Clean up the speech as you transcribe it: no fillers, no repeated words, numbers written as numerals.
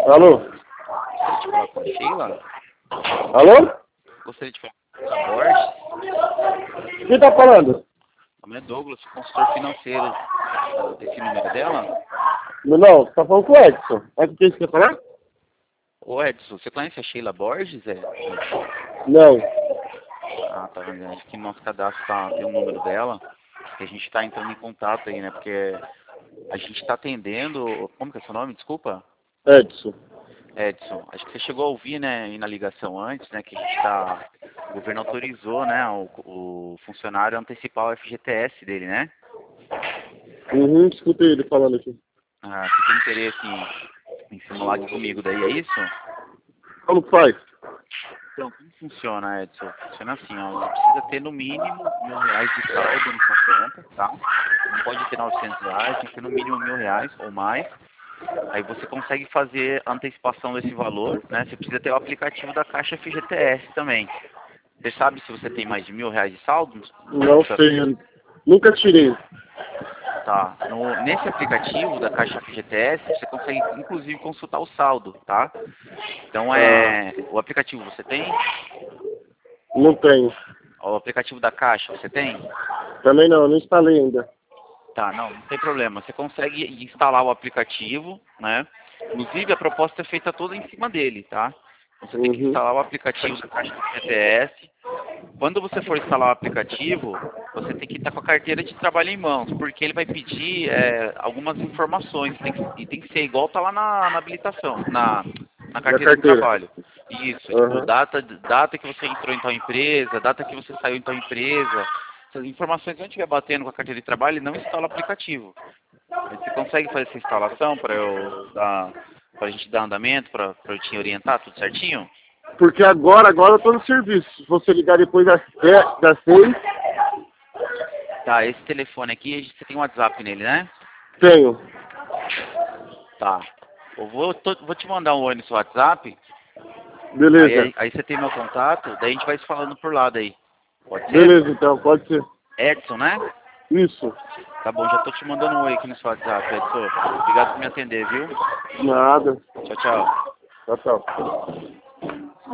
Alô? Gostaria de falar com a Sheila? Alô? Gostaria de falar com a Borges? Quem tá falando? Meu nome é Douglas, consultor financeiro. Esse número é dela? Não, você tá falando com o Edson. É com quem você quer falar? Ô Edson, você conhece a Sheila Borges, Não. Ah, tá vendo? Aqui no nosso cadastro tem o número dela, que a gente está entrando em contato aí, né? Porque a gente está atendendo... Como que é seu nome? Desculpa. Edson. Edson, acho que você chegou a ouvir, né, aí na ligação antes, né, que a gente tá... O governo autorizou, né, o funcionário a antecipar o FGTS dele, né? Uhum, escutei ele falando aqui. Ah, você tem interesse em simular aqui comigo, daí é isso? Como faz? Então, como funciona, Edson? Funciona assim, ó, você precisa ter no mínimo R$ 1.000 de saldo na sua conta, tá? Não pode ter R$ 900, tem que ter no mínimo R$ 1.000 ou mais. Aí você consegue fazer a antecipação desse valor, né? Você precisa ter o aplicativo da Caixa FGTS também. Você sabe se você tem mais de R$ 1.000 de saldo? Não sei, eu nunca tirei. Tá. Nesse aplicativo da Caixa FGTS, você consegue inclusive consultar o saldo, tá? Então Ah, o aplicativo você tem? não tenho. O aplicativo da Caixa você tem? Também não, eu não instalei ainda. Tá, não tem problema. Você consegue instalar o aplicativo, né? Inclusive a proposta é feita toda em cima dele, tá? Você tem que Uhum. instalar o aplicativo da Caixa FGTS. Quando você for instalar o aplicativo, você tem que estar com a carteira de trabalho em mãos, porque ele vai pedir algumas informações, e tem que ser igual tá lá na habilitação, na E a carteira de carteira? trabalho. Isso, tipo, Aham. data que você entrou em tal empresa, data que você saiu em tal empresa. Essas informações que não estiver batendo com a carteira de trabalho, ele não instala o aplicativo. Você consegue fazer essa instalação pra gente dar andamento, pra eu te orientar tudo certinho? Porque agora eu tô no serviço. Se você ligar depois das 6, Tá, esse telefone aqui, você tem um WhatsApp nele, né? tenho. Tá. Eu vou te mandar um oi no seu WhatsApp, Beleza. aí você tem meu contato, daí a gente vai se falando por lá daí. Pode ser? Beleza, então, pode ser. Edson, né? Isso. Tá bom, já tô te mandando um oi aqui no seu WhatsApp, Edson. Obrigado por me atender, viu? Nada. Tchau, tchau. Tchau, tchau.